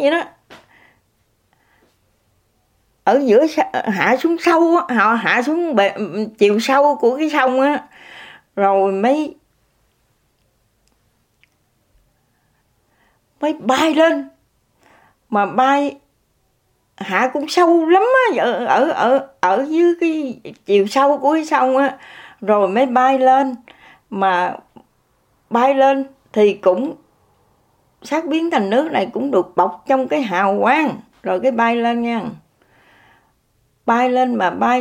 vậy đó. Ở giữa hạ xuống sâu á, họ hạ xuống chiều sâu của cái sông á, rồi mới bay lên. Mà bay hạ cũng sâu lắm á, ở dưới cái chiều sâu của cái sông á, rồi mới bay lên. Mà bay lên thì cũng sát biến thành nước này cũng được bọc trong cái hào quang, rồi cái bay lên nha. Bay lên mà bay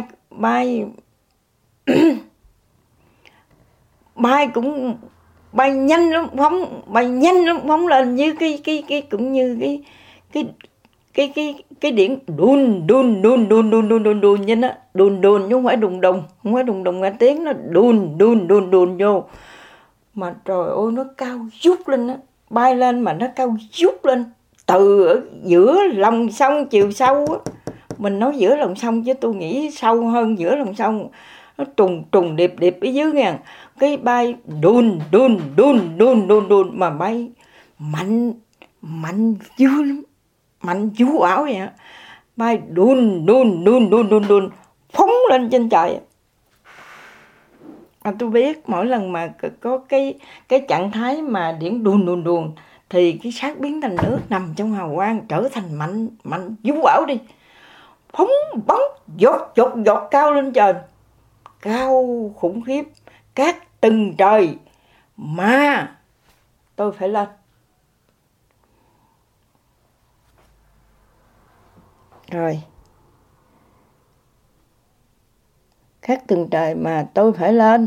bay cũng bay nhanh lắm, phóng lên với cái cũng như cái điện đun vậy đó, đun chứ không phải đùng đùng nghe tiếng, nó đun vô. Mà trời ơi, nó cao vút lên á, bay lên mà nó cao vút lên từ ở giữa lòng sông chiều sâu á. Mình nói giữa lòng sông chứ tôi nghĩ sâu hơn giữa lòng sông, nó trùng điệp ở dưới nha. Cái bay đun mà bay mạnh dữ lắm, mạnh vũ ảo vậy á. Bay đun phóng lên trên trời. Tôi biết mỗi lần mà có cái trạng thái mà điển đun thì cái sát biến thành nước nằm trong hào quang trở thành mạnh vũ ảo đi, phóng bắn giọt cao lên trời, cao khủng khiếp, cát từng trời. Mà tôi phải lên. Rồi, cát từng trời mà tôi phải lên.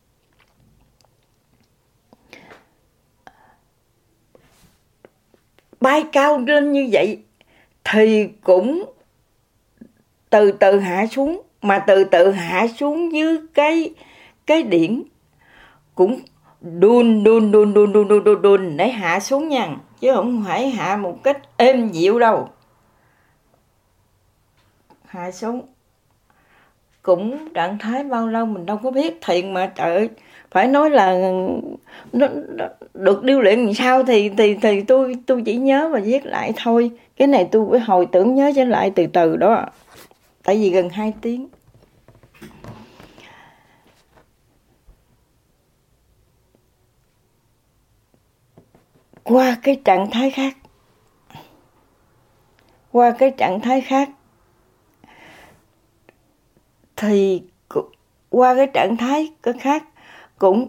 Bay cao lên như vậy thì cũng từ từ hạ xuống, mà từ từ hạ xuống dưới cái điện cũng đun để hạ xuống nha, chứ không phải hạ một cách êm dịu đâu. Hạ xuống cũng trạng thái bao lâu mình đâu có biết. Thiền mà trời ơi, phải nói là nó được điêu luyện làm sao thì tôi chỉ nhớ và viết lại thôi. Cái này tôi phải hồi tưởng nhớ trở lại từ từ đó, tại vì gần 2 tiếng. Qua cái trạng thái khác thì qua cái trạng thái khác cũng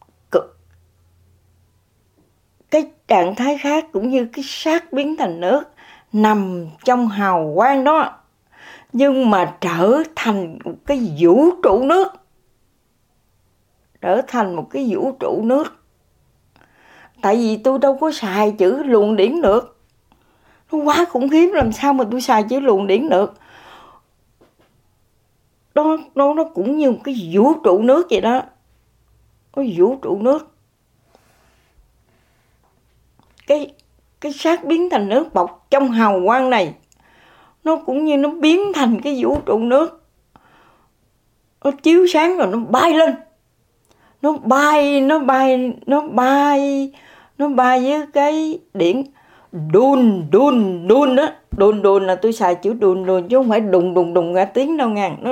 cái trạng thái khác cũng như cái sát biến thành nước nằm trong hào quang đó, nhưng mà trở thành một cái vũ trụ nước. Tại vì tôi đâu có xài chữ luồng điển được, nó quá khủng khiếp, làm sao mà tôi xài chữ luồng điển được. Nó cũng như một cái vũ trụ nước vậy đó. Có vũ trụ nước. Cái sát biến thành nước bọc trong hào quang này, nó cũng như nó biến thành cái vũ trụ nước. Nó chiếu sáng rồi nó bay lên. Nó bay với cái điện đun đó. Đun là tôi xài chữ đun chứ không phải đùng ra tiếng đâu nha. Nó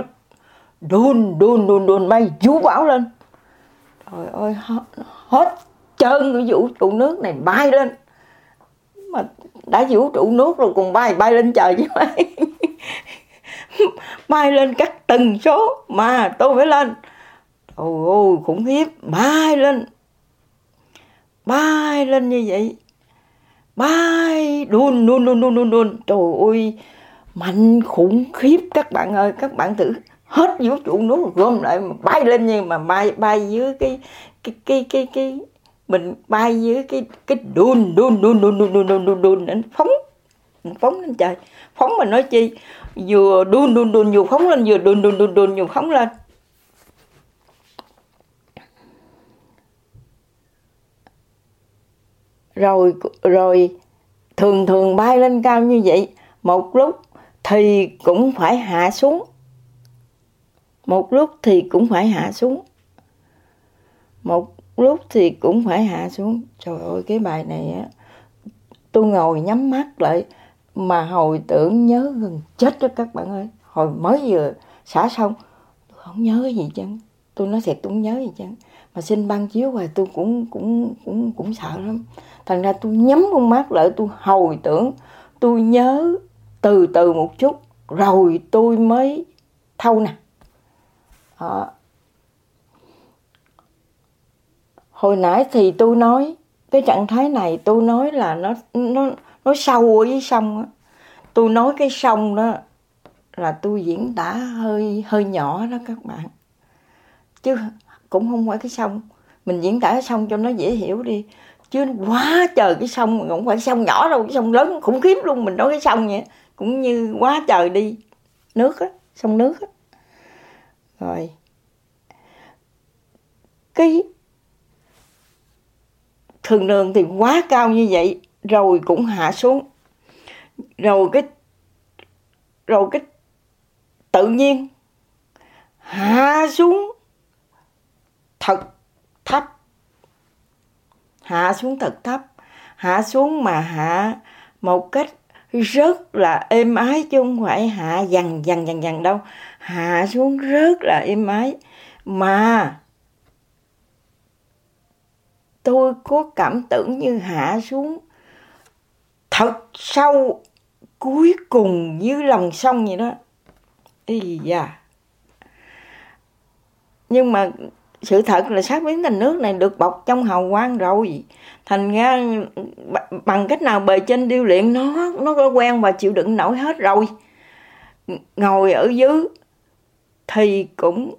đun bay vũ bão lên. Trời ơi, hết trơn cái vũ trụ nước này bay lên. Mà đã vũ trụ nước rồi còn bay lên trời chứ mấy. Bay lên các tần số mà tôi phải lên. Ôi khủng khiếp, bay lên như vậy. Bay đun. Trời ơi, mạnh khủng khiếp các bạn ơi. Các bạn thử hết vũ trụ nước gom lại mà bay lên, nhưng mà bay dưới cái mình bay dưới cái đun nó phóng lên trời. Phóng mình nói chi, vừa đun vừa phóng lên, vừa đun vừa phóng lên. Rồi thường bay lên cao như vậy, một lúc thì cũng phải hạ xuống. Trời ơi, cái bài này á, tôi ngồi nhắm mắt lại mà hồi tưởng nhớ gần chết đó các bạn ơi. Hồi mới vừa xả xong, tôi không nhớ gì chứ. Tôi nói thiệt tôi không nhớ gì chứ. Mà xin ban chiếu hoài tôi cũng sợ lắm. Thành ra tôi nhắm con mắt lại, tôi hồi tưởng, tôi nhớ từ từ một chút, rồi tôi mới thâu nè. Đó. Hồi nãy thì tôi nói cái trạng thái này, tôi nói là nó sâu ở dưới sông á. Tôi nói cái sông đó là tôi diễn tả hơi nhỏ đó các bạn, chứ cũng không phải cái sông. Mình diễn tả cái sông cho nó dễ hiểu đi, chứ quá trời cái sông, không phải sông nhỏ đâu, cái sông lớn khủng khiếp luôn. Mình nói cái sông vậy cũng như quá trời đi nước á, sông nước á. Rồi cái thường thì quá cao như vậy, rồi cũng hạ xuống, rồi cái tự nhiên hạ xuống thật thấp, hạ xuống thật thấp, hạ xuống mà hạ một cách rất là êm ái, chứ không phải hạ dằn đâu, hạ xuống rất là êm ái. Mà tôi có cảm tưởng như hạ xuống thật sâu, cuối cùng dưới lòng sông vậy đó. Ý da. Nhưng mà sự thật là sát biến thành nước này được bọc trong hào quang rồi. Thành ra bằng cách nào bề trên điêu luyện nó có quen và chịu đựng nổi hết rồi. Ngồi ở dưới thì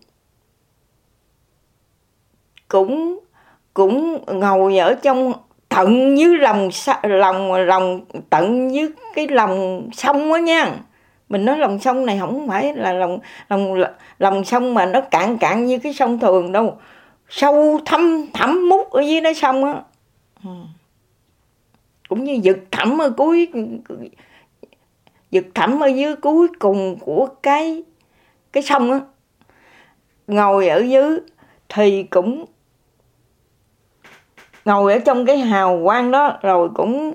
cũng ngồi ở trong tận dưới lòng tận dưới cái lòng sông á nha. Mình nói lòng sông này không phải là lòng sông mà nó cạn như cái sông thường đâu, sâu thẳm mút ở dưới đáy sông á. Cũng như vực thẳm ở dưới cuối cùng của cái sông á. Ngồi ở dưới thì cũng ngồi ở trong cái hào quang đó, rồi cũng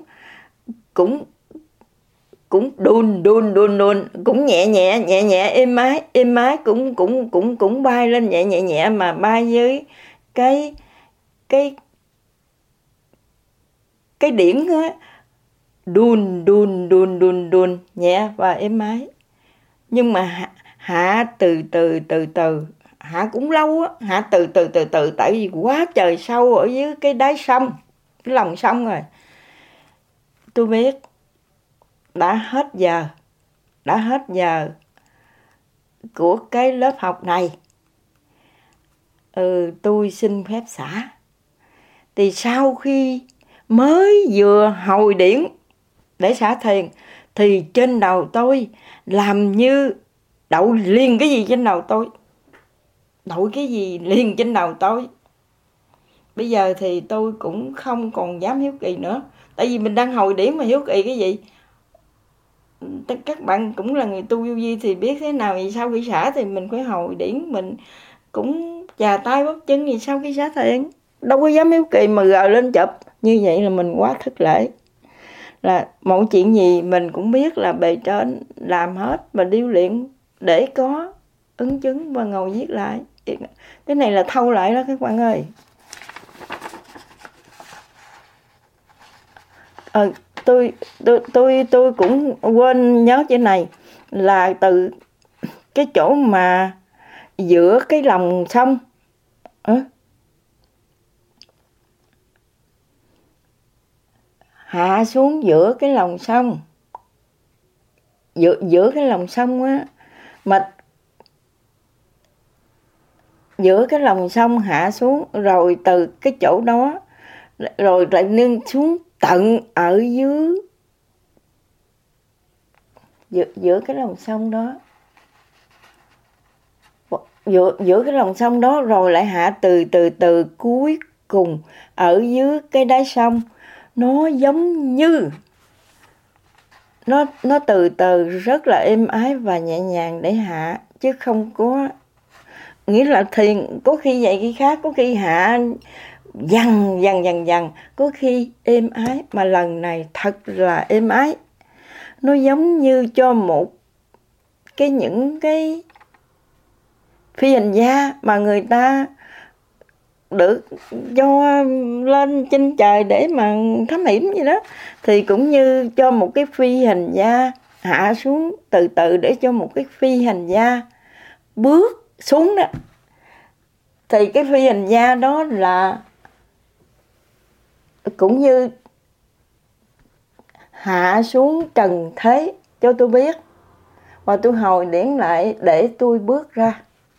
đun, cũng nhẹ êm ái, cũng bay lên nhẹ mà bay dưới cái điển á, đun nhẹ và êm ái. Nhưng mà hạ từ từ, hạ cũng lâu á, hạ từ từ, tại vì quá trời sâu ở dưới cái đáy sông, cái lòng sông rồi. Tôi biết đã hết giờ của cái lớp học này. Tôi xin phép xả. Thì sau khi mới vừa hồi điển để xả thiền, thì trên đầu tôi làm như đậu liền cái gì trên đầu tôi. Đậu cái gì liền trên đầu tôi. Bây giờ thì tôi cũng không còn dám hiếu kỳ nữa. Tại vì mình đang hồi điển mà hiếu kỳ cái gì. Các bạn cũng là người tu vô vi thì biết thế nào. Vì sau khi xả thì mình phải hồi điển, mình cũng chà tay bóp chân. Vì sau khi xả thiền đâu có dám hiếu kỳ mà gờ lên chụp. Như vậy là mình quá thất lễ. Là mọi chuyện gì mình cũng biết là bề trên làm hết và điêu luyện để có ứng chứng và ngồi viết lại. Cái này là thâu lại đó các bạn ơi. Tôi cũng quên nhớ chuyện này, là từ cái chỗ mà giữa cái lòng sông hạ xuống giữa cái lòng sông, giữa cái lòng sông á, mà giữa cái lòng sông hạ xuống, rồi từ cái chỗ đó rồi lại nâng xuống tận ở dưới giữa cái lòng sông đó, giữa cái lòng sông đó, rồi lại hạ từ cuối cùng ở dưới cái đáy sông. Nó giống như nó từ rất là êm ái và nhẹ nhàng để hạ, chứ không có nghĩa là thiền có khi vậy khi khác, có khi hạ dằn, có khi êm ái, mà lần này thật là êm ái. Nó giống như cho những cái phi hành gia mà người ta được cho lên trên trời để mà thám hiểm vậy đó, thì cũng như cho một cái phi hành gia hạ xuống từ từ để cho một cái phi hành gia bước xuống đó. Thì cái phi hành gia đó là cũng như hạ xuống trần thế cho tôi biết, và tôi hồi điển lại để tôi bước ra.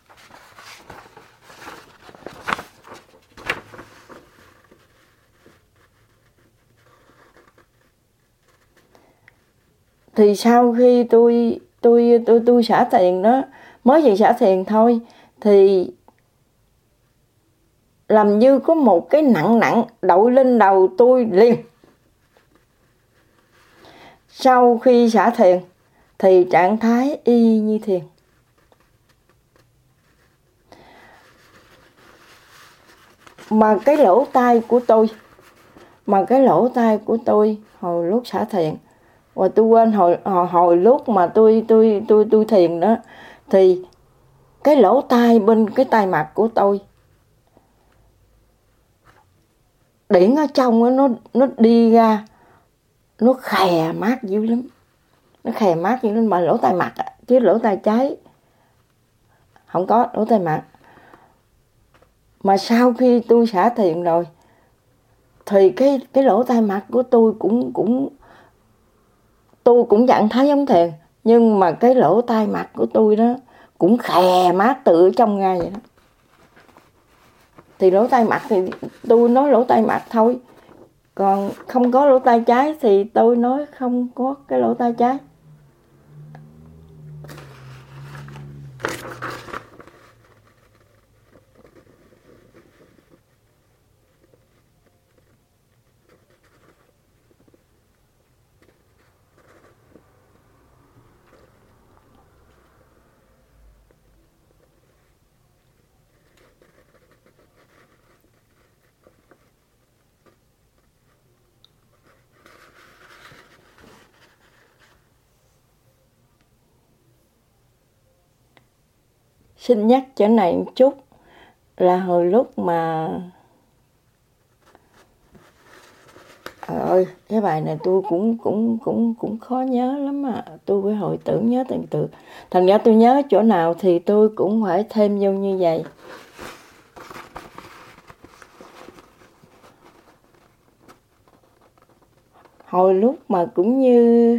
Thì sau khi tôi xả thiền đó, mới vừa xả thiền thôi, thì làm như có một cái nặng đội lên đầu tôi liền. Sau khi xả thiền thì trạng thái y như thiền. Mà cái lỗ tai của tôi hồi lúc xả thiền, và tôi quên hồi lúc mà tôi thiền đó, thì cái lỗ tai bên cái tai mặt của tôi, điển ở trong đó, nó đi ra, nó khè mát dữ lắm. Mà lỗ tai mặt chứ lỗ tai trái không có, lỗ tai mặt. Mà sau khi tôi xả thiền rồi thì cái lỗ tai mặt của tôi cũng trạng thái giống thiền, nhưng mà cái lỗ tai mặt của tôi đó cũng khè mát tự trong ra vậy đó. Thì lỗ tai mặt thì tôi nói lỗ tai mặt thôi, còn không có lỗ tai trái thì tôi nói không có cái lỗ tai trái. Xin nhắc chỗ này một chút là hồi lúc mà cái bài này tôi cũng khó nhớ lắm mà tôi phải hồi tưởng nhớ từng từ. Thành ra tôi nhớ chỗ nào thì tôi cũng phải thêm vô như vậy. Hồi lúc mà cũng như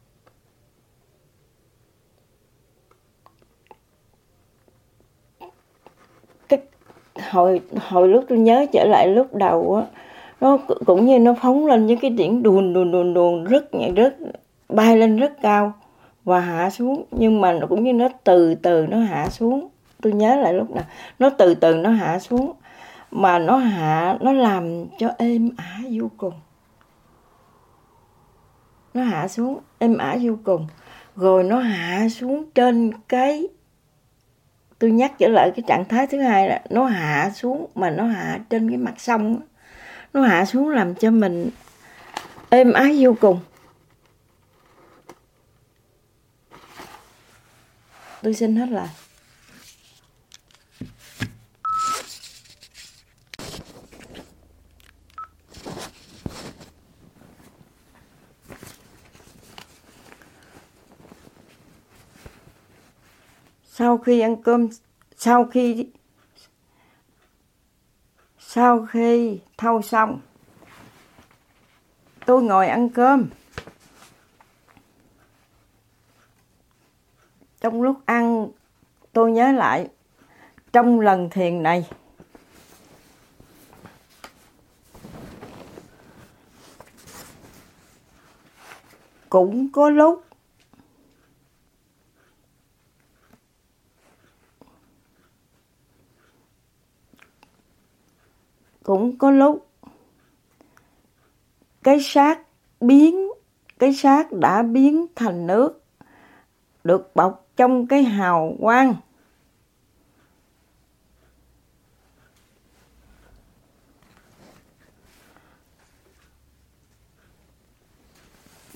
hồi lúc tôi nhớ trở lại lúc đầu á, nó cũng như nó phóng lên với cái tiếng đùn rất bay lên rất cao và hạ xuống, nhưng mà nó cũng như nó từ từ nó hạ xuống. Tôi nhớ lại lúc nào nó từ từ nó hạ xuống, mà nó làm cho êm ả vô cùng. Nó hạ xuống êm ả vô cùng, rồi nó hạ xuống trên cái, tôi nhắc trở lại cái trạng thái thứ hai là nó hạ xuống, mà nó hạ trên cái mặt sông. Nó hạ xuống làm cho mình êm ái vô cùng. Tôi xin hết lại. Sau khi ăn cơm, sau khi thâu xong, tôi ngồi ăn cơm. Trong lúc ăn, tôi nhớ lại trong lần thiền này, cũng có lúc cái xác đã biến thành nước, được bọc trong cái hào quang.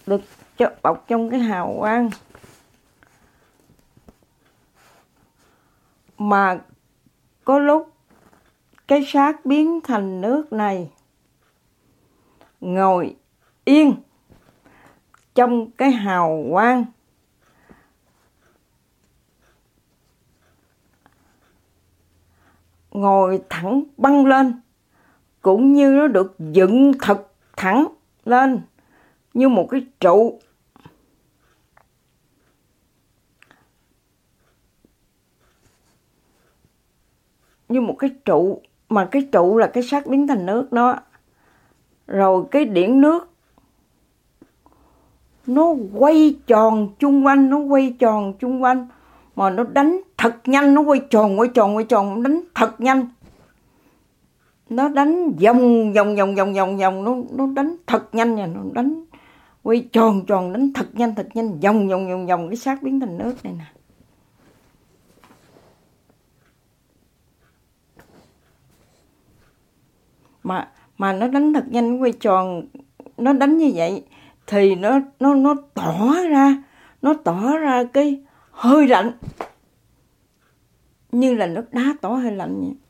được bọc trong cái hào quang mà có lúc cái xác biến thành nước này ngồi yên trong cái hào quang, ngồi thẳng băng lên, cũng như nó được dựng thật thẳng lên như một cái trụ. Như một cái trụ, mà cái trụ là cái xác biến thành nước đó. Rồi cái điển nước nó quay tròn chung quanh, mà nó đánh thật nhanh, nó quay tròn, đánh thật nhanh. Nó đánh vòng, nó đánh thật nhanh nha, nó đánh quay tròn, đánh thật nhanh, vòng cái xác biến thành nước này nè. Mà nó đánh thật nhanh, quay tròn, nó đánh như vậy thì nó tỏ ra cái hơi lạnh, như là nước đá tỏ hơi lạnh vậy.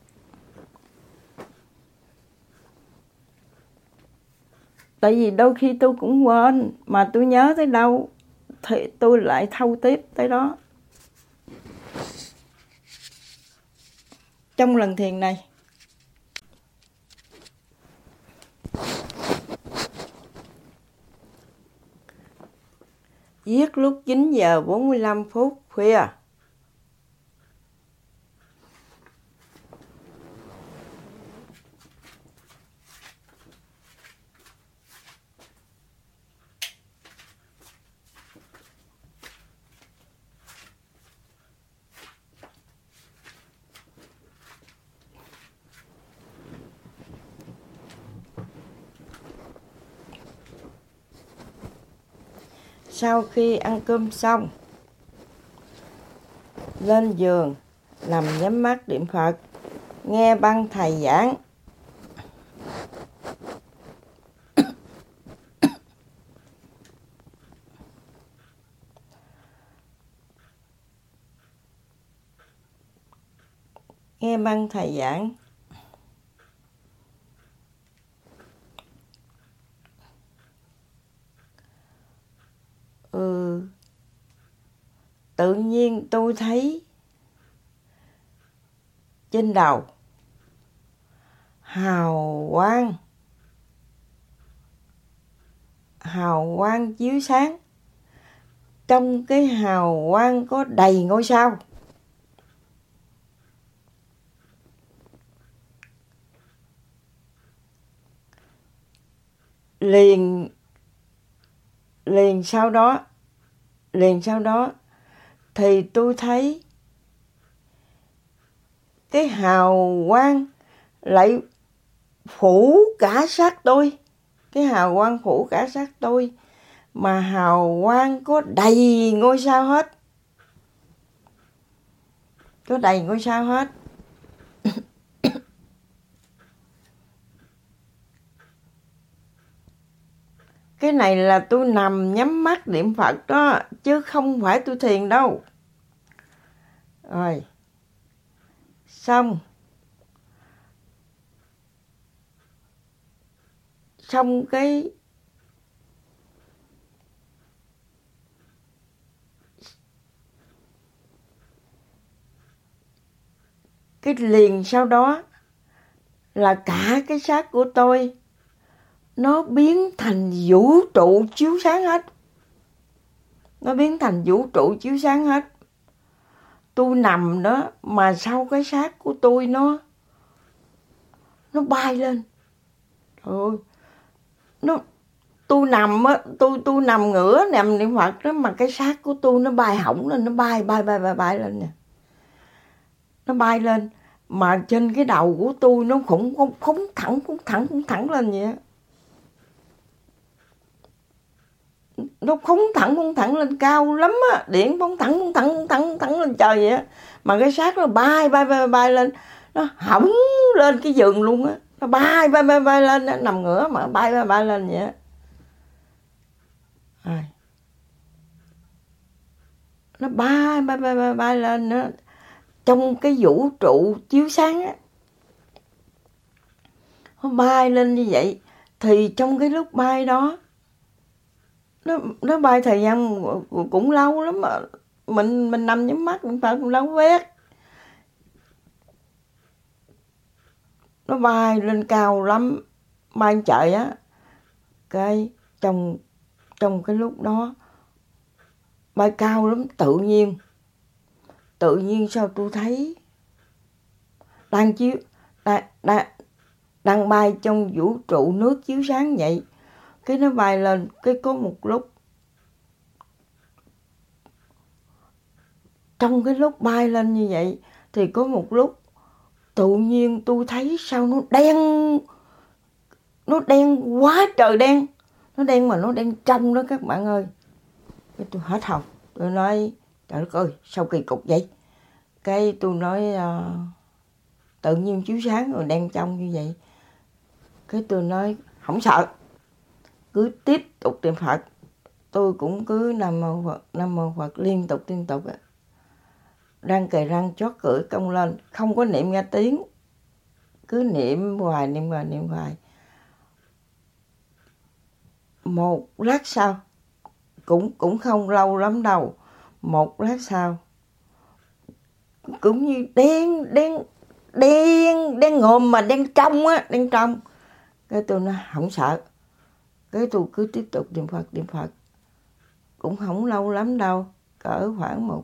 Tại vì đôi khi tôi cũng quên, mà tôi nhớ tới đâu thì tôi lại thâu tiếp tới đó. Trong lần thiền này, viết lúc 9 giờ 45 phút khuya. Sau khi ăn cơm xong, lên giường, nằm nhắm mắt niệm Phật, nghe băng thầy giảng. Nghe băng thầy giảng. Tự nhiên tôi thấy trên đầu hào quang chiếu sáng. Trong cái hào quang có đầy ngôi sao. Liền sau đó thì tôi thấy cái hào quang lại phủ cả xác tôi. Cái hào quang phủ cả xác tôi, mà hào quang có đầy ngôi sao hết. Cái này là tôi nằm nhắm mắt niệm Phật đó, chứ không phải tôi thiền đâu. Rồi, xong cái liền sau đó là cả cái xác của tôi nó biến thành vũ trụ chiếu sáng hết. Tôi nằm đó mà sau cái xác của tôi nó bay lên. Trời ơi, tôi nằm á, tôi nằm ngửa nằm niệm Phật đó, mà cái xác của tôi nó bay hỏng lên, nó bay lên nè. Nó bay lên mà trên cái đầu của tôi nó cũng phóng thẳng lên vậy á. Nó phóng thẳng lên cao lắm á, điện phóng thẳng lên trời vậy á. Mà cái xác nó bay lên, nó hỏng lên cái giường luôn á. Nó bay lên, nằm ngửa mà bay lên vậy á. Nó bay lên nó trong cái vũ trụ chiếu sáng á, nó bay lên như vậy. Thì trong cái lúc bay đó, nó bay thời gian cũng lâu lắm mà mình nằm nhắm mắt mình phải cũng lâu quét. Nó bay lên cao lắm, bay trời á. Cái trong cái lúc đó bay cao lắm, tự nhiên sao tôi thấy đang bay trong vũ trụ nước chiếu sáng vậy. Cái nó bay lên, cái có một lúc, trong cái lúc bay lên như vậy thì có một lúc tự nhiên tôi thấy sao nó đen quá trời đen. Nó đen mà nó đen trong đó các bạn ơi. Cái tôi hết hồn, tôi nói trời đất ơi sao kỳ cục vậy. Cái tôi nói tự nhiên chiếu sáng rồi đen trong như vậy. Cái tôi nói không sợ, cứ tiếp tục niệm Phật. Tôi cũng cứ Nam Mô Phật liên tục răng kề răng chót cưỡi cong lên, không có niệm ra tiếng, cứ niệm hoài. Một lát sau, cũng không lâu lắm đâu, một lát sau cũng như đen ngòm mà đen trong á, đen trong. Cái tôi nói không sợ, cái tôi cứ tiếp tục niệm Phật. Cũng không lâu lắm đâu, cỡ khoảng một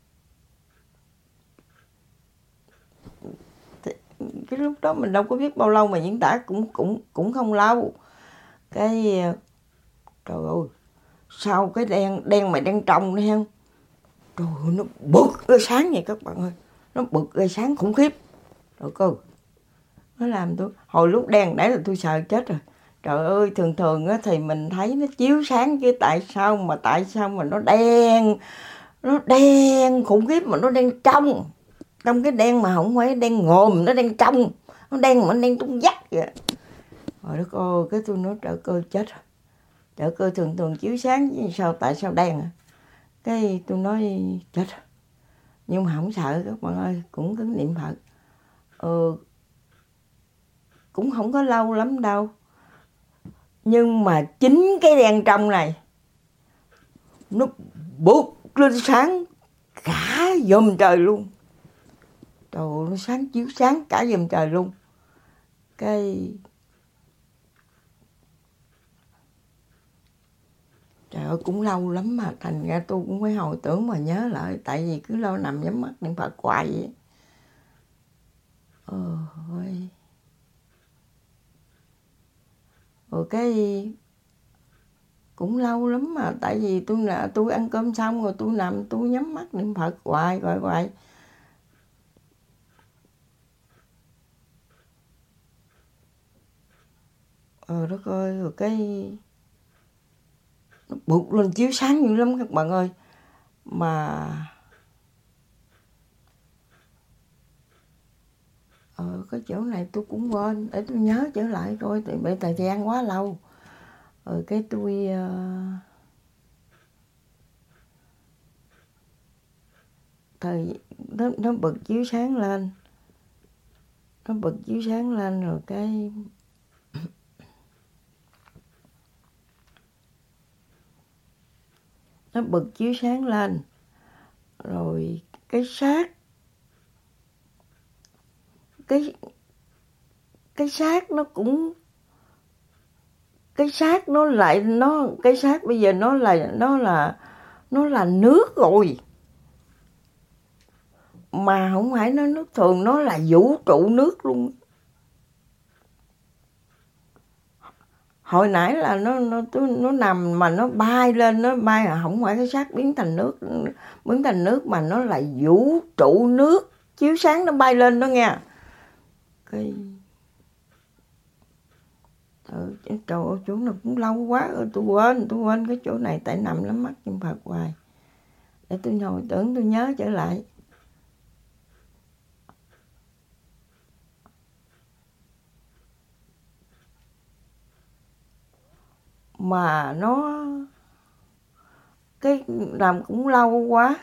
cái lúc đó mình đâu có biết bao lâu mà diễn tả, cũng không lâu. Cái trời ơi, sao cái đen mà đen trong đấy không? Trời ơi, nó bực ra sáng vậy các bạn ơi, nó bực ra sáng khủng khiếp. Trời ơi, nó làm tôi hồi lúc đen nãy là tôi sợ chết rồi. Trời ơi, thường á thì mình thấy nó chiếu sáng chứ tại sao mà nó đen khủng khiếp mà nó đen trong cái đen mà không phải đen ngòm, nó đen trong, nó đen mà nó đen trong vắt vậy. Rồi đất ơi, cái tôi nói trời ơi chết rồi. Trời ơi, thường chiếu sáng chứ tại sao đen à? Cái tôi nói chết rồi. Nhưng mà không sợ các bạn ơi, cũng cứ niệm Phật. Cũng không có lâu lắm đâu. Nhưng mà chính cái đen trong này nó bụt lên sáng cả dòm trời luôn. Trời ơi, nó sáng chiếu sáng cả dòm trời luôn. Cái trời ơi, cũng lâu lắm mà thành ra tôi cũng phải hồi tưởng mà nhớ lại. Tại vì cứ lâu nằm nhắm mắt niệm Phật hoài vậy. Ôi. Rồi cái cũng lâu lắm mà. Tại vì tôi ăn cơm xong rồi tôi nằm tôi nhắm mắt niệm Phật hoài. Đất ơi, rồi cái nó bụt lên chiếu sáng dữ lắm các bạn ơi. Mà cái chỗ này tôi cũng quên, để tôi nhớ trở lại coi, tại bởi thời gian quá lâu. Cái tôi nó bật chiếu sáng lên. Nó bật chiếu sáng lên rồi cái nó bật chiếu sáng lên rồi cái xác nó cũng cái xác bây giờ nó là nước rồi, mà không phải nó nước thường, nó là vũ trụ nước luôn. Hồi nãy là nó nằm mà nó bay lên, nó bay là không phải cái xác biến thành nước mà nó là vũ trụ nước chiếu sáng, nó bay lên đó nghe. Cái trời ơi, chỗ nào cũng lâu quá rồi, tôi quên cái chỗ này, tại nằm lắm mắt niệm Phật hoài. Để tôi hồi tưởng tôi nhớ trở lại. Mà nó cái làm cũng lâu quá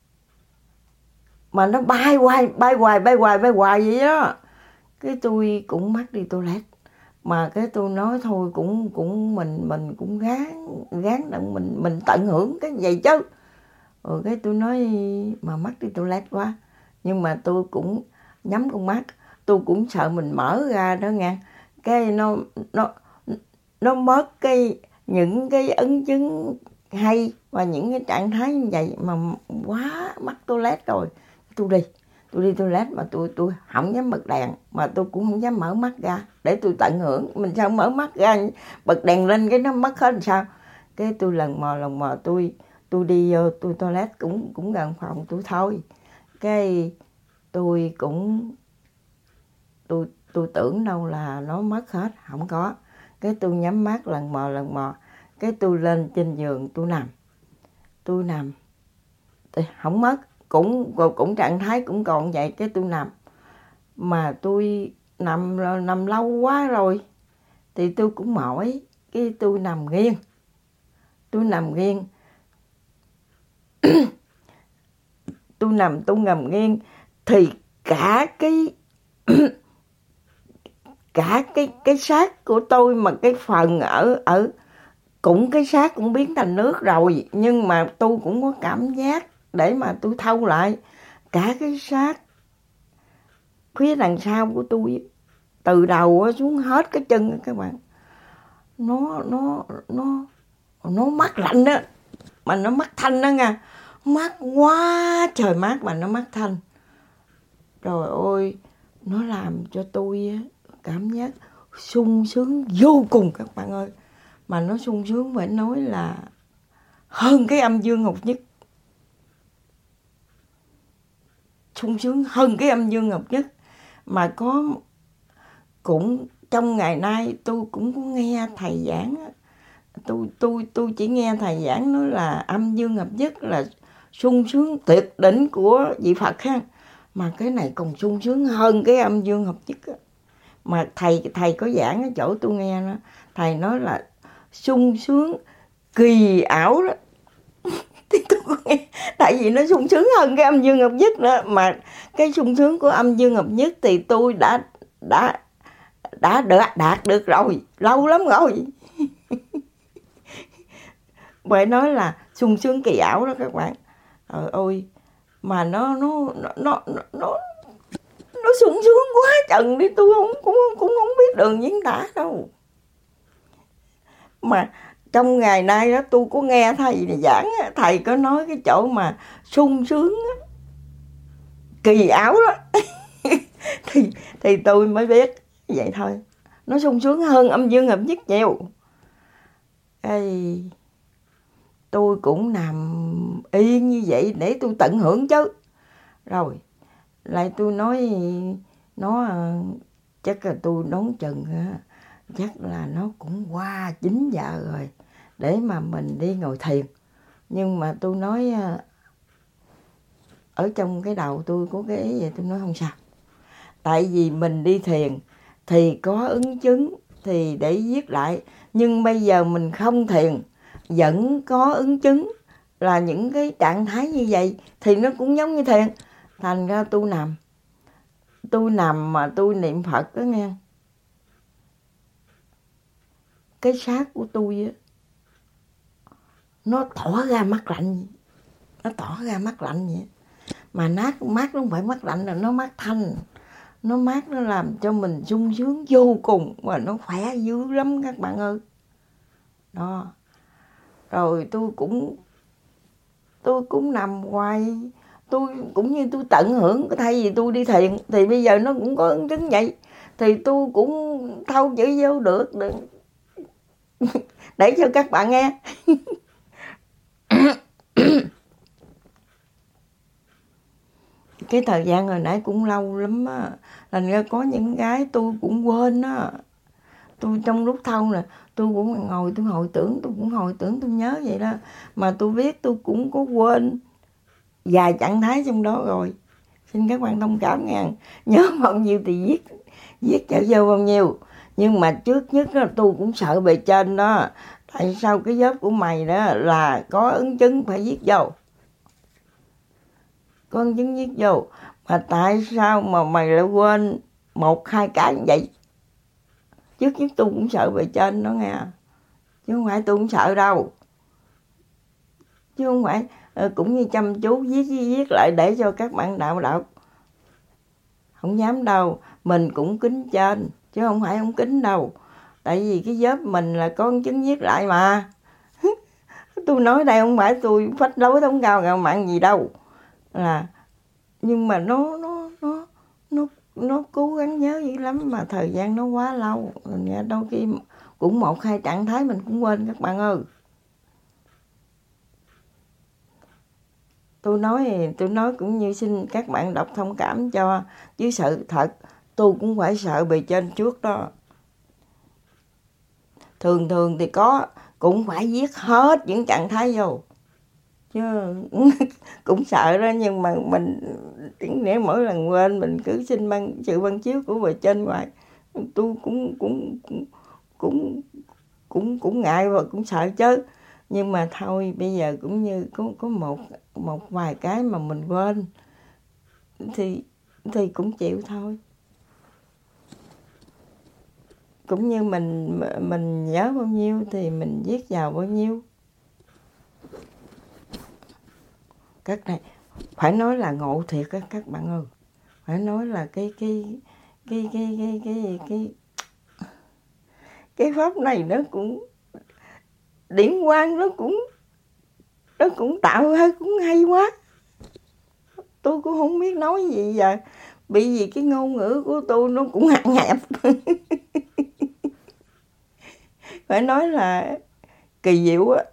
mà nó bay hoài vậy đó. Cái tôi cũng mắc đi toilet, mà cái tôi nói thôi cũng mình cũng gán đặng mình tận hưởng cái vậy chứ. Rồi cái tôi nói mà mắc đi toilet quá, nhưng mà tôi cũng nhắm con mắt, tôi cũng sợ mình mở ra đó nghe, cái nó mất những cái ấn chứng hay và những cái trạng thái như vậy mà quá mắc toilet rồi. Tôi đi toilet mà tôi không dám bật đèn, mà tôi cũng không dám mở mắt ra để tôi tận hưởng. Mình sao mở mắt ra bật đèn lên cái nó mất hết làm sao. Cái tôi lần mò tôi đi vô tôi toilet cũng gần phòng tôi thôi. Cái tôi tưởng đâu là nó mất hết, không có. Cái tôi nhắm mắt lần mò, cái tôi lên trên giường tôi nằm thì không mất, cũng trạng thái cũng còn vậy. Cái tôi nằm, mà tôi nằm lâu quá rồi thì tôi cũng mỏi. Cái tôi nằm nghiêng tôi nằm nghiêng thì cả cái xác của tôi, mà cái phần ở cũng cái xác cũng biến thành nước rồi, nhưng mà tôi cũng có cảm giác để mà tôi thâu lại cả cái xác phía đằng sau của tôi, từ đầu xuống hết cái chân các bạn. Nó mát lạnh đó, mà nó mát thanh đó nha, mát quá trời mát mà nó mát thanh. Trời ơi, nó làm cho tôi cảm giác sung sướng vô cùng các bạn ơi. Mà nó sung sướng phải nói là hơn cái âm dương hợp nhất. Sung sướng hơn cái âm dương hợp nhất. Mà cũng trong ngày nay tôi cũng có nghe thầy giảng. Tôi chỉ nghe thầy giảng nói là âm dương hợp nhất là sung sướng tuyệt đỉnh của vị Phật ha. Mà cái này còn sung sướng hơn cái âm dương hợp nhất á. Mà thầy có giảng ở chỗ tôi nghe đó, thầy nói là sung sướng kỳ ảo đó. Thì tôi có nghe, tại vì nó sung sướng hơn cái âm dương hợp nhất nữa. Mà cái sung sướng của âm dương hợp nhất thì tôi đã đạt được rồi, lâu lắm rồi. Vậy nói là sung sướng kỳ ảo đó các bạn. Trời ơi, mà nó sung sướng quá chừng đi, tôi cũng không biết đường diễn tả đâu. Mà trong ngày nay đó tôi có nghe thầy giảng, thầy có nói cái chỗ mà sung sướng kỳ ảo đó. thì tôi mới biết vậy thôi. Nó sung sướng hơn âm dương hợp nhất nhiều. Tôi cũng nằm yên như vậy để tôi tận hưởng chứ. Rồi lại tôi nói nó chắc là tôi đoán chừng chắc là nó cũng qua 9 giờ rồi để mà mình đi ngồi thiền. Nhưng mà tôi nói ở trong cái đầu tôi có cái ý vậy, tôi nói không sao. Tại vì mình đi thiền thì có ứng chứng thì để viết lại. Nhưng bây giờ mình không thiền vẫn có ứng chứng là những cái trạng thái như vậy thì nó cũng giống như thiền. Thành ra tôi nằm mà tôi niệm Phật đó nghe. Cái xác của tôi á, nó tỏ ra mát lạnh. Nó tỏ ra mát lạnh vậy. Mà mát nó không phải mát lạnh, là nó mát thanh. Nó mát, nó làm cho mình sung sướng vô cùng. Mà nó khỏe dữ lắm các bạn ơi. Đó. Rồi tôi cũng nằm hoài. Tôi cũng như tôi tận hưởng. Thay vì tôi đi thiền thì bây giờ nó cũng có ứng chứng vậy. Thì tôi cũng thâu chữ vô được. Để cho các bạn nghe. Cái thời gian hồi nãy cũng lâu lắm á. Thành ra có những cái tôi cũng quên á. Tôi trong lúc thâu nè, tôi cũng ngồi tôi hồi tưởng, tôi nhớ vậy đó. Mà tôi viết tôi cũng có quên vài trạng thái trong đó rồi. Xin các bạn thông cảm nha. Nhớ bao nhiêu thì viết trở vô bao nhiêu. Nhưng mà trước nhất đó, tôi cũng sợ bề trên đó Tại sao cái vớt của mày đó là có ấn chứng phải viết vô, có ấn chứng viết vô, mà tại sao mà mày lại quên 1-2 cái như vậy? Trước nhất tôi cũng sợ bề trên đó nghe, chứ không phải tôi cũng sợ đâu, chứ không phải cũng như chăm chú viết lại để cho các bạn đạo đọc. Không dám đâu, mình cũng kính trên chứ không phải không kính đâu, tại vì cái vớt mình là có ấn chứng viết lại mà. Tôi nói đây không phải tôi phách lối thống cao ngạo mạn gì đâu, là nhưng mà nó cố gắng nhớ dữ lắm, mà thời gian nó quá lâu, đôi khi cũng 1-2 trạng thái mình cũng quên các bạn ơi. Tôi nói cũng như xin các bạn đọc thông cảm cho, chứ sự thật tôi cũng phải sợ bề trên trước đó. Thường thì cũng phải viết hết những trạng thái vô, chứ cũng sợ đó, nhưng mà mình nếu mỗi lần quên mình cứ xin sự ban chiếu của bề trên hoài, tôi cũng ngại và cũng sợ chứ. Nhưng mà thôi, bây giờ cũng như có một vài cái mà mình quên thì cũng chịu thôi. Cũng như mình nhớ bao nhiêu thì mình viết vào bao nhiêu. Các này phải nói là ngộ thiệt á các bạn ơi. Phải nói là cái pháp này nó cũng điển quang, nó cũng tạo hơi cũng hay quá. Tôi cũng không biết nói gì giờ, bị vì cái ngôn ngữ của tôi nó cũng hạn hẹp. Phải nói là kỳ diệu á.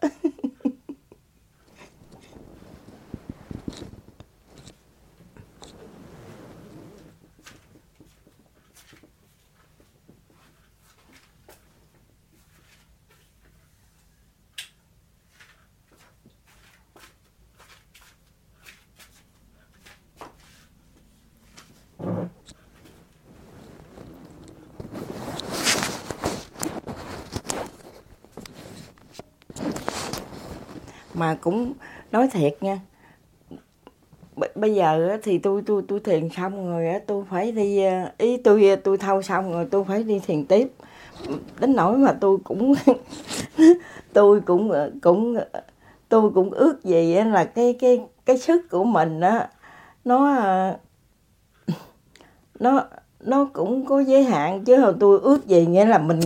Mà cũng nói thiệt nha, bây giờ thì tôi thiền xong rồi á, tôi phải đi, ý tôi thâu xong rồi tôi phải đi thiền tiếp, đến nỗi mà tôi cũng tôi cũng ước gì là cái sức của mình á, nó cũng có giới hạn, chứ hồi tôi ước gì nghĩa là mình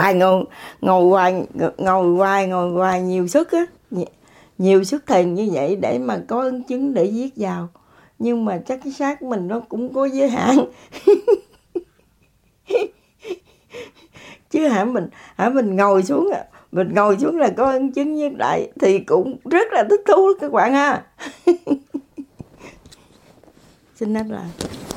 ngồi hoài nhiều sức á, nhiều sức thiền như vậy để mà có ấn chứng để viết vào. Nhưng mà chắc cái xác mình nó cũng có giới hạn. Chứ mình ngồi xuống là có ấn chứng viết lại thì cũng rất là thích thú đó các bạn ha. Xin đáp lại.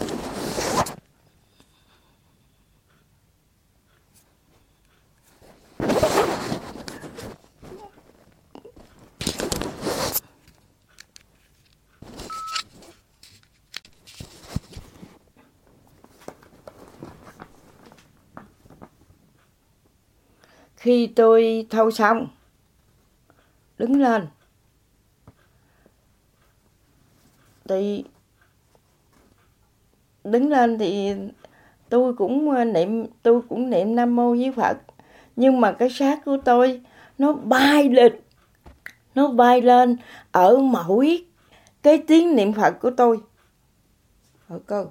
Khi tôi thâu xong, đứng lên thì tôi cũng niệm Nam Mô với Phật, nhưng mà cái xác của tôi nó bay lên ở mỗi cái tiếng niệm Phật của tôi. Đó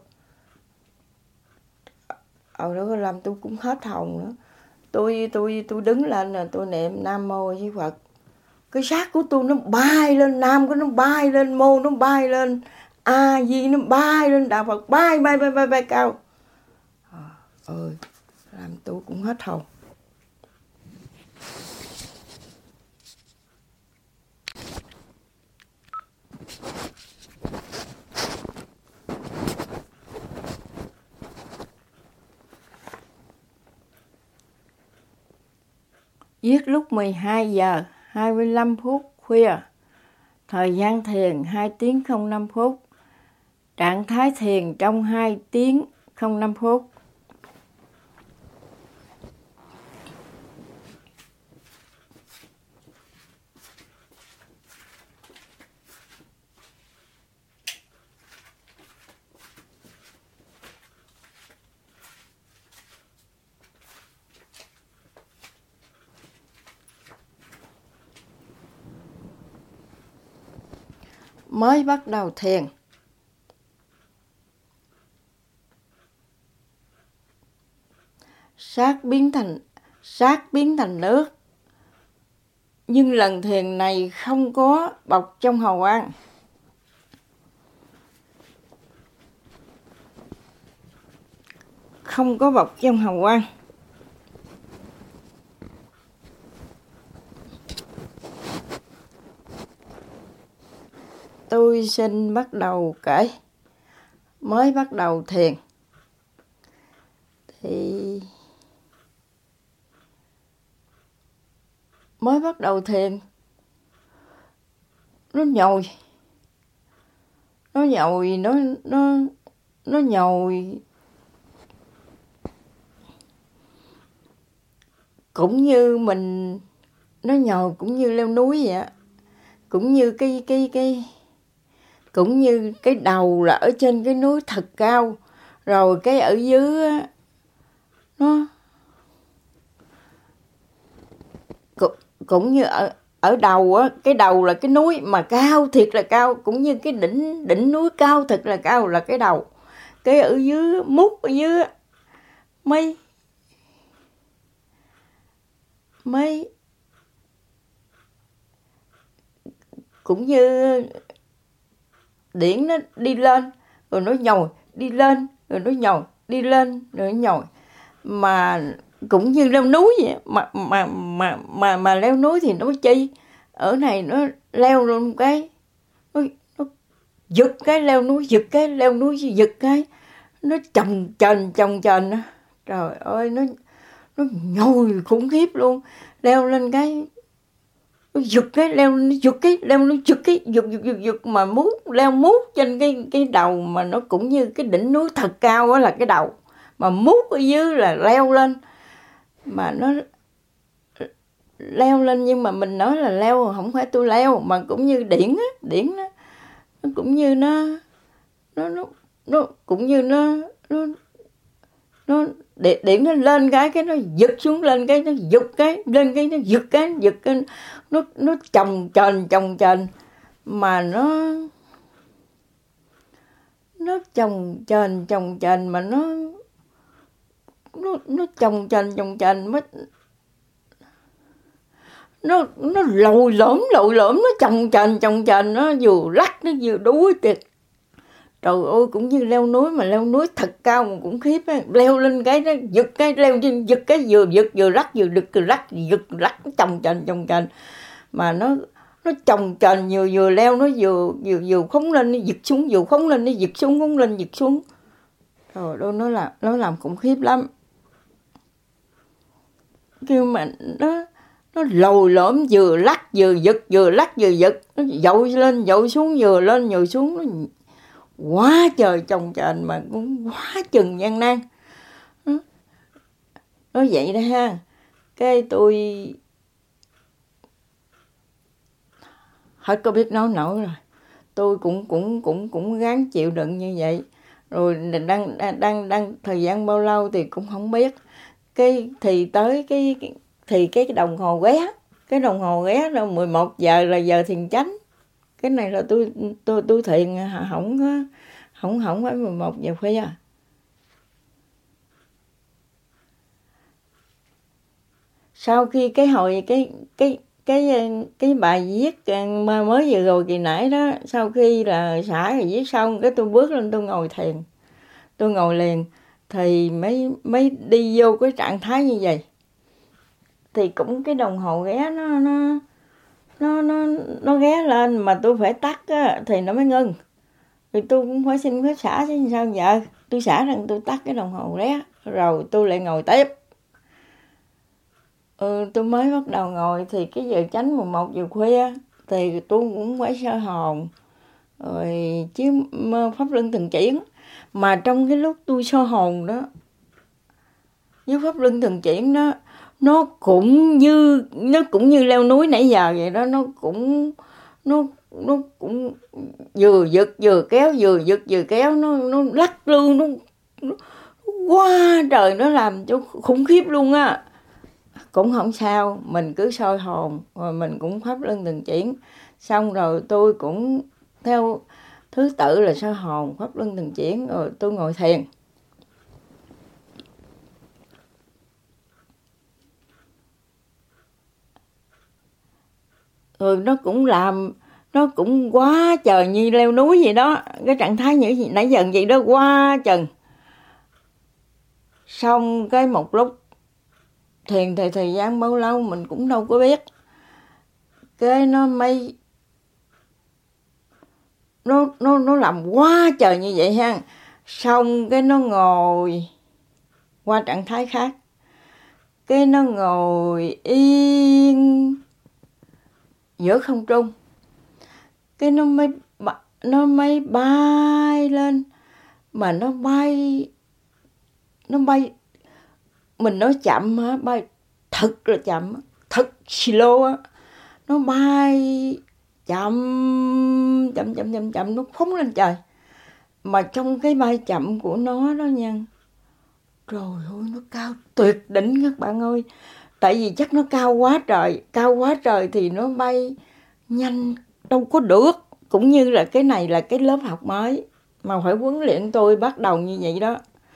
làm tôi cũng hết hồn nữa. Tôi đứng lên là tôi niệm Nam Mô với Phật, cái xác của tôi nó bay lên, Nam của nó bay lên, Mô nó bay lên, A Di nó bay lên, Đạo Phật bay cao. Ơi, làm tôi cũng hết hồn. Viết lúc 12 giờ 25 phút khuya. Thời gian thiền 2 tiếng 05 phút. Trạng thái thiền trong 2 tiếng 05 phút. mới bắt đầu thiền. Xác biến thành nước. Nhưng lần thiền này không có bọc trong hào quang. Không có bọc trong hào quang. Tôi xin bắt đầu kể. Mới bắt đầu thiền thì mới bắt đầu thiền nó nhồi cũng như mình, nó nhồi cũng như leo núi vậy á, cũng như cũng như cái đầu là ở trên cái núi thật cao, rồi cái ở dưới á, nó cũng như ở đầu á, cái đầu là cái núi mà cao thiệt là cao, cũng như cái đỉnh núi cao thật là cao là cái đầu, cái ở dưới mút ở dưới mấy cũng như điển nó đi lên rồi nó nhồi, đi lên rồi nó nhồi, đi lên rồi nó nhồi, mà cũng như leo núi vậy. Mà leo núi thì nó chi, ở này nó leo luôn cái nó giật cái leo núi, giật cái leo núi, giật cái nó chồng chền. Trời ơi, nó nhồi khủng khiếp luôn. Leo lên cái nó giật cái leo, nó giật cái leo, nó giật cái giật mà leo mút trên cái đầu, mà nó cũng như cái đỉnh núi thật cao đó là cái đầu, mà mút ở dưới là leo lên, mà nó leo lên. Nhưng mà mình nói là leo, không phải tôi leo, mà cũng như điển nó cũng như nó cũng như nó điển nó lên cái nó giật xuống, lên cái nó giật cái, lên cái nó giật cái nó chồng chền, mà nó chồng chền mà nó chồng chền mất, nó lồi lõm nó chồng chền, nó vừa lắc nó vừa đuối kìa. Trời ơi, cũng như leo núi, mà leo núi thật cao mà cũng khiếp á. Leo lên cái nó giật cái, leo trên giật cái, vừa giật vừa lắc, vừa đực vừa lắc, giật lắc chồng chền, mà nó chồng chền, vừa leo nó vừa khống lên nó giật xuống, vừa khống lên nó giật xuống, khống lên giật xuống. Trời ơi, nó làm khủng khiếp lắm. Kêu mà nó lồi lõm, vừa lắc vừa giật, vừa lắc vừa giật, nó dội lên dội xuống, vừa lên vừa xuống, nó quá trời chồng chền mà cũng quá chừng gian nan. Nói vậy đó ha. Cái tôi hết có biết nói nổi rồi. Tôi cũng gắng chịu đựng như vậy. Rồi đang thời gian bao lâu thì cũng không biết. Thì tới cái đồng hồ ghé. Cái đồng hồ ghé đâu 11 giờ là giờ thiền chánh. Cái này là tôi thiền không phải 11 giờ khuya. Sau khi cái hồi cái bài viết mới vừa rồi kỳ nãy đó, sau khi là xả rồi viết xong, cái tôi bước lên tôi ngồi thiền, tôi ngồi liền thì mới đi vô cái trạng thái như vậy. Thì cũng cái đồng hồ ghé nó ghé lên mà tôi phải tắt á, thì nó mới ngưng. Thì tôi cũng phải xin phép xả chứ sao giờ. Tôi xả rằng tôi tắt cái đồng hồ ghé rồi tôi lại ngồi tiếp. Tôi mới bắt đầu ngồi thì cái giờ chánh 11 giờ khuya thì tôi cũng phải soi hồn rồi chứ pháp luân thường chuyển. Mà trong cái lúc tôi soi hồn đó với pháp luân thường chuyển đó, nó cũng như leo núi nãy giờ vậy đó. Nó cũng vừa giật vừa kéo, vừa giật vừa kéo, nó lắc lư, nó quá trời, nó làm cho khủng khiếp luôn á. Cũng không sao, mình cứ soi hồn rồi mình cũng pháp luân thường chuyển. Xong rồi tôi cũng theo thứ tự là soi hồn, pháp luân thường chuyển, rồi tôi ngồi thiền. Rồi nó cũng quá trời như leo núi vậy đó, cái trạng thái như gì nãy giờ vậy đó, quá chừng. Xong cái một lúc thiền thì thời gian bao lâu mình cũng đâu có biết, cái nó làm quá trời như vậy ha. Xong cái nó ngồi qua trạng thái khác, cái nó ngồi yên giữa không trung, cái nó mới bay lên. Mà nó bay mình nói chậm hả, bay thật là chậm, thật slow á. Nó bay chậm, nó phóng lên trời. Mà trong cái bay chậm của nó đó nha, trời ơi nó cao tuyệt đỉnh các bạn ơi. Tại vì chắc nó cao quá trời thì nó bay nhanh đâu có được. Cũng như là cái này là cái lớp học mới mà phải huấn luyện tôi bắt đầu như vậy đó.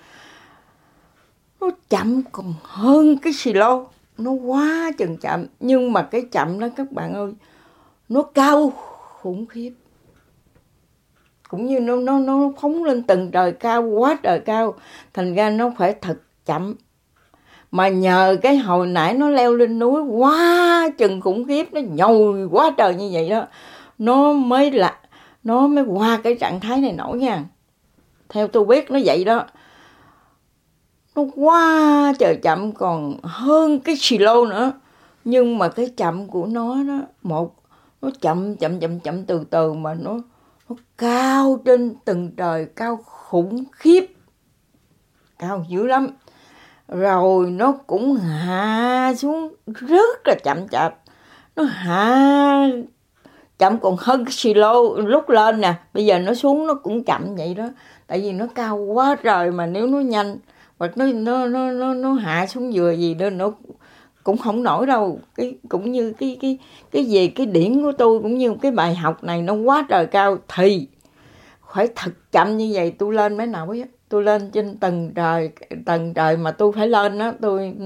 Nó chậm còn hơn cái slow, nó quá chừng chậm. Nhưng mà cái chậm đó các bạn ơi, nó cao khủng khiếp. Cũng như nó phóng lên tầng trời cao, quá trời cao. Thành ra nó phải thật chậm. Mà nhờ cái hồi nãy nó leo lên núi quá chừng khủng khiếp, nó nhồi quá trời như vậy đó, nó mới qua cái trạng thái này nổi nha. Theo tôi biết nó vậy đó. Nó quá trời chậm còn hơn cái slow nữa. Nhưng mà cái chậm của nó đó, nó chậm từ từ mà nó cao trên tầng trời, cao khủng khiếp, cao dữ lắm. Rồi nó cũng hạ xuống rất là chậm chạp. Nó hạ chậm còn hơn cái slow lúc lên nè. Bây giờ nó xuống nó cũng chậm vậy đó. Tại vì nó cao quá trời, mà nếu nó nhanh hoặc nó hạ xuống vừa gì đó nó cũng không nổi đâu. Cũng như cái gì cái điển của tôi, cũng như cái bài học này nó quá trời cao thì phải thật chậm như vậy tôi lên mới nổi á. Tôi lên trên tầng trời mà tôi phải lên đó,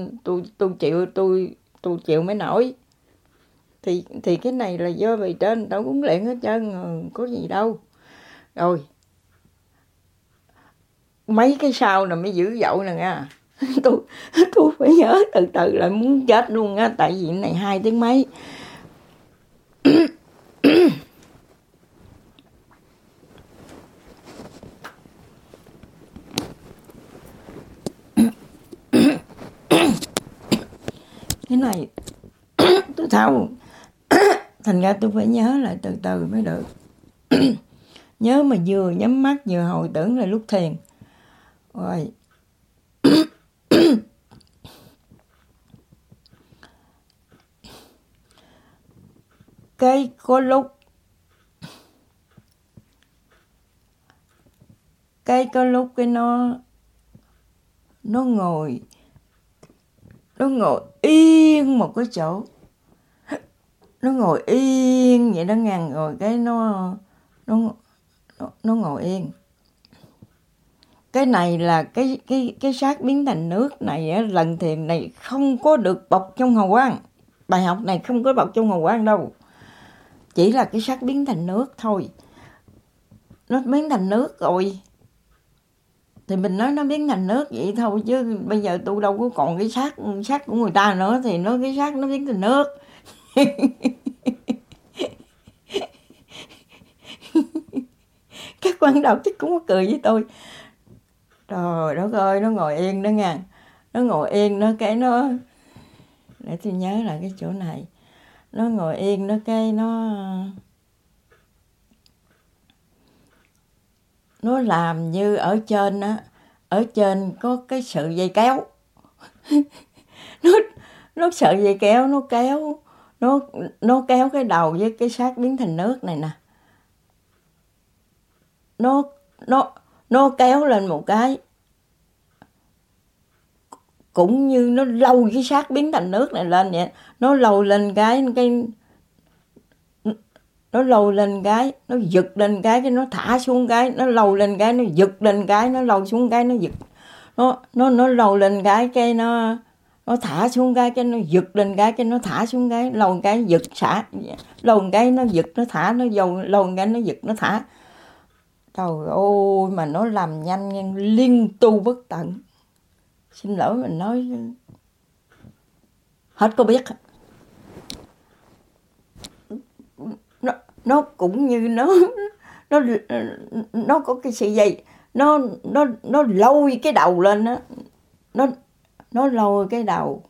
tôi chịu mới nổi. Thì cái này là do bề trên người ta huấn luyện hết trơn, có gì đâu. Rồi mấy cái sau là mới dữ dội nè nha. tôi phải nhớ từ từ lại muốn chết luôn á. Tại vì này 2 tiếng mấy. Cái này tôi thâu. Thành ra tôi phải nhớ lại từ từ mới được. Nhớ mà vừa nhắm mắt vừa hồi tưởng là lúc thiền. Rồi cái có lúc cái nó ngồi yên một cái chỗ. Nó ngồi yên vậy đó ngàn, rồi cái nó ngồi yên. Cái này là cái xác biến thành nước này á, lần thiền này không có được bọc trong hào quang. Bài học này không có bọc trong hào quang đâu. Chỉ là cái xác biến thành nước thôi. Nó biến thành nước rồi thì mình nói nó biến thành nước vậy thôi, chứ bây giờ tôi đâu có còn cái xác của người ta nữa, thì cái xác nó biến thành nước. Các quan đạo chắc cũng có cười với tôi. Trời đất ơi, nó ngồi yên đó nha. Nó ngồi yên nó cái nó, để tôi nhớ lại cái chỗ này. Nó ngồi yên nó cái nó làm như ở trên á, ở trên có cái sợi dây kéo. nó sợi dây kéo, nó kéo cái đầu với cái xác biến thành nước này nè. Nó kéo lên một cái, cũng như nó lôi cái xác biến thành nước này lên vậy. Nó lôi lên cái nó lôi lên cái, nó giật lên cái nó thả xuống cái, nó lôi lên cái, nó giật lên cái, nó lôi xuống cái, nó giật. Nó lôi lên cái nó thả xuống cái nó giật lên cái nó thả xuống cái, lôi cái giật xả, lôi cái nó giật nó thả, nó dầu lôi cái nó giật nó thả. Trời ơi mà nó làm nhanh liên tu bất tận. Xin lỗi mình nói hết có biết. Nó cũng như nó có cái sự gì, nó lôi cái đầu lên á, nó lôi cái đầu,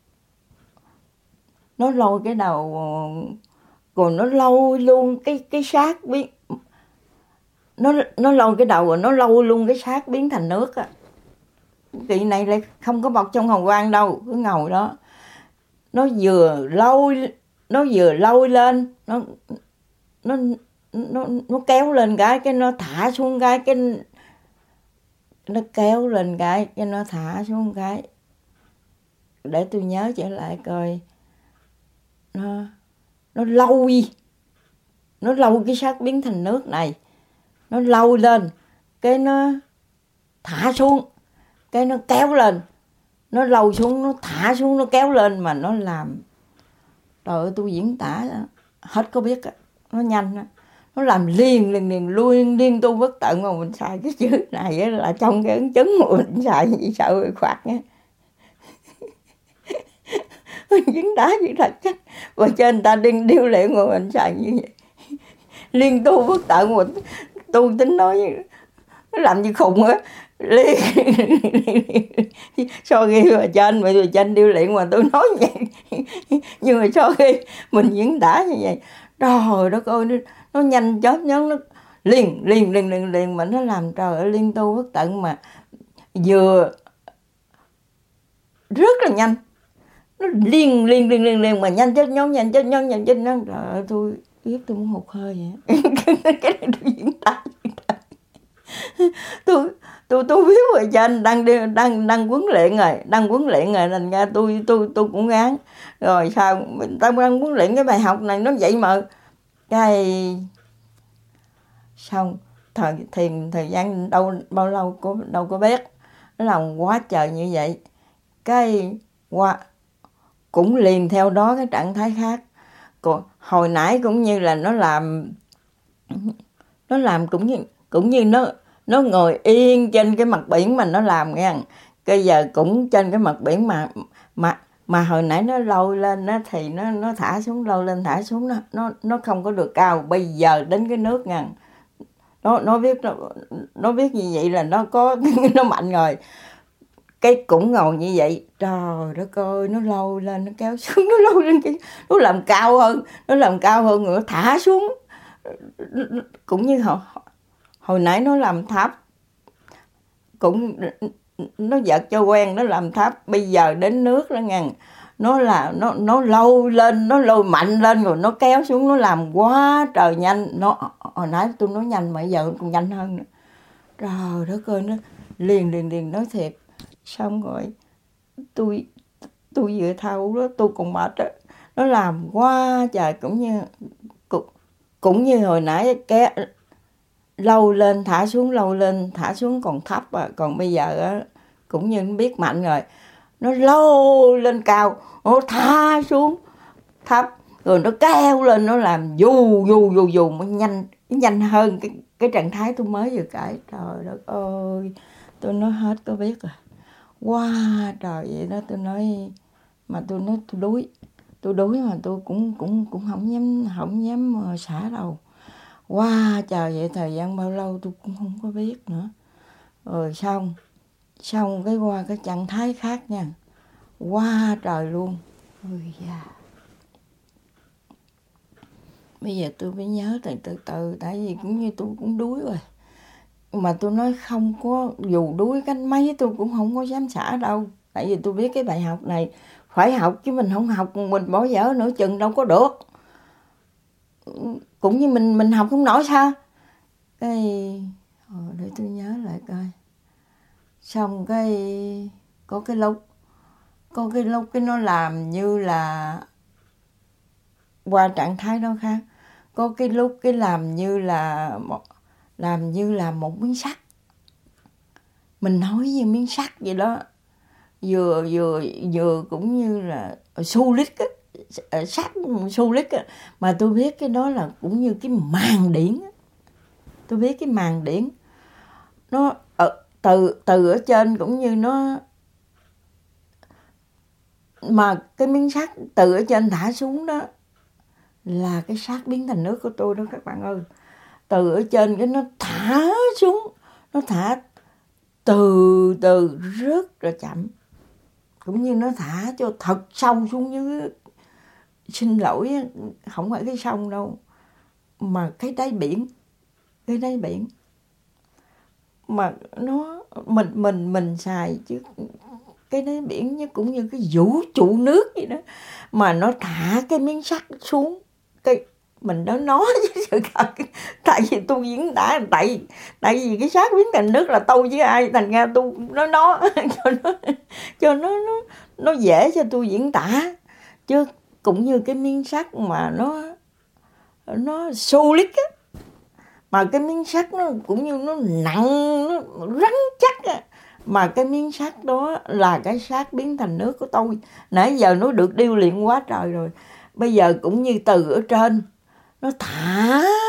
rồi nó lôi luôn cái xác biến, nó lôi cái đầu rồi nó lôi luôn cái xác biến thành nước á. Kỳ này lại không có bọc trong hồng quang đâu, cứ ngồi đó, nó vừa lôi lên, nó kéo lên cái nó thả xuống cái nó kéo lên cái nó thả xuống cái. Để tôi nhớ trở lại coi, nó lôi cái xác biến thành nước này, nó lôi lên cái nó thả xuống cái nó kéo lên, nó lôi xuống nó thả xuống nó kéo lên, mà nó làm, trời ơi tôi diễn tả hết có biết, nó nhanh đó. Nó làm liên tu bất tận, mà mình xài cái chữ này là trong cái ấn chứng mà mình xài gì sợ bị phạt nha. Mình diễn tả như thật chắc, và trên người ta điêu luyện mà mình xài như vậy, liên tu bất tận. Mà tu tính nói nó làm như khùng á, liên sau khi mà trên điêu luyện mà tôi nói vậy. Nhưng mà sau khi mình diễn tả như vậy, trời đất ơi, nó nhanh chớp nhón, nó liền mà nó làm trời ơi liên tu bất tận, mà vừa rất là nhanh, nó liền mà nhanh chớp nhón. Trời ơi tôi biết tôi muốn hụt hơi vậy. Cái này tôi diễn tả tôi biết rồi, trên đang huấn luyện rồi, thành ra tôi cũng gán. Rồi sao mình ta đang huấn luyện cái bài học này nó vậy mà cái xong thời gian bao lâu đâu có biết, nó làm quá trời như vậy, cái qua cũng liền theo đó cái trạng thái khác. Còn hồi nãy cũng như là nó làm cũng như nó ngồi yên trên cái mặt biển mà nó làm nghe. Bây giờ cũng trên cái mặt biển mà hồi nãy nó lôi lên nó thì nó thả xuống, lôi lên thả xuống, nó không có được cao. Bây giờ đến cái nước nha, nó biết như vậy là nó có nó mạnh rồi. Cái cũng ngồi như vậy, trời đất ơi, nó lôi lên nó kéo xuống, nó lôi lên cái nó làm cao hơn rồi nó thả xuống. Cũng như hồi nãy nó làm tháp, cũng nó giật cho quen, nó làm tháp. Bây giờ đến nước đó ngàn, nó lôi lên, nó lôi mạnh lên rồi nó kéo xuống, nó làm quá trời nhanh. Nó hồi nãy tôi nói nhanh mà giờ còn nhanh hơn nữa. Trời đất ơi, nó liền nói thiệt. Xong rồi tôi vừa thâu đó, tôi còn mệt đó. Nó làm quá trời, cũng như hồi nãy cái lâu lên thả xuống còn thấp à. Còn bây giờ á, cũng như nó biết mạnh rồi, nó lôi lên cao, nó thả xuống thấp, rồi nó kéo lên, nó làm dù mà nhanh hơn cái trạng thái tôi mới vừa kể. Trời đất ơi, tôi nói hết có biết rồi. Wow, trời vậy đó. Tôi nói tôi đuối mà tôi cũng không dám xả đâu. Wow, trời vậy thời gian bao lâu tôi cũng không có biết nữa. Rồi xong cái qua cái trạng thái khác nha. Wow, trời luôn. Ôi da. Bây giờ tôi mới nhớ từ từ, tại vì cũng như tôi cũng đuối rồi. Mà tôi nói không có, dù đuối cánh mấy tôi cũng không có dám xả đâu. Tại vì tôi biết cái bài học này phải học, chứ mình không học mình bỏ dở nửa chừng đâu có được. Cũng như mình học không nổi sao. Cái để tôi nhớ lại coi. Xong có cái lúc cái nó làm như là qua trạng thái đó khác. có cái lúc cái làm như là một miếng sắt, mình nói như miếng sắt vậy đó, vừa cũng như là xu lít á, sắt xu lít á, mà tôi biết cái đó là cũng như cái màng điển á. Tôi biết cái màng điển nó từ ở trên cũng như nó, mà cái miếng sắt từ ở trên thả xuống đó là cái xác biến thành nước của tôi đó các bạn ơi. Từ ở trên cái nó thả xuống, nó thả từ từ rất là chậm, cũng như nó thả cho thật sâu xuống dưới. Xin lỗi, không phải cái sông đâu, mà cái đáy biển, mà nó mình xài chứ cái đáy biển như cũng như cái vũ trụ nước vậy đó, mà nó thả cái miếng sắt xuống, cái mình đã nói với sự thật. Tại vì tôi diễn tả, tại vì cái xác biến thành nước là tôi với ai, thành ra tôi nó cho nó dễ cho tôi diễn tả, chứ cũng như cái miếng sắt mà nó solid á, mà cái miếng sắt nó cũng như nó nặng, nó rắn chắc á, mà cái miếng sắt đó là cái xác biến thành nước của tôi. Nãy giờ nó được điêu luyện quá trời rồi, bây giờ cũng như từ ở trên nó thả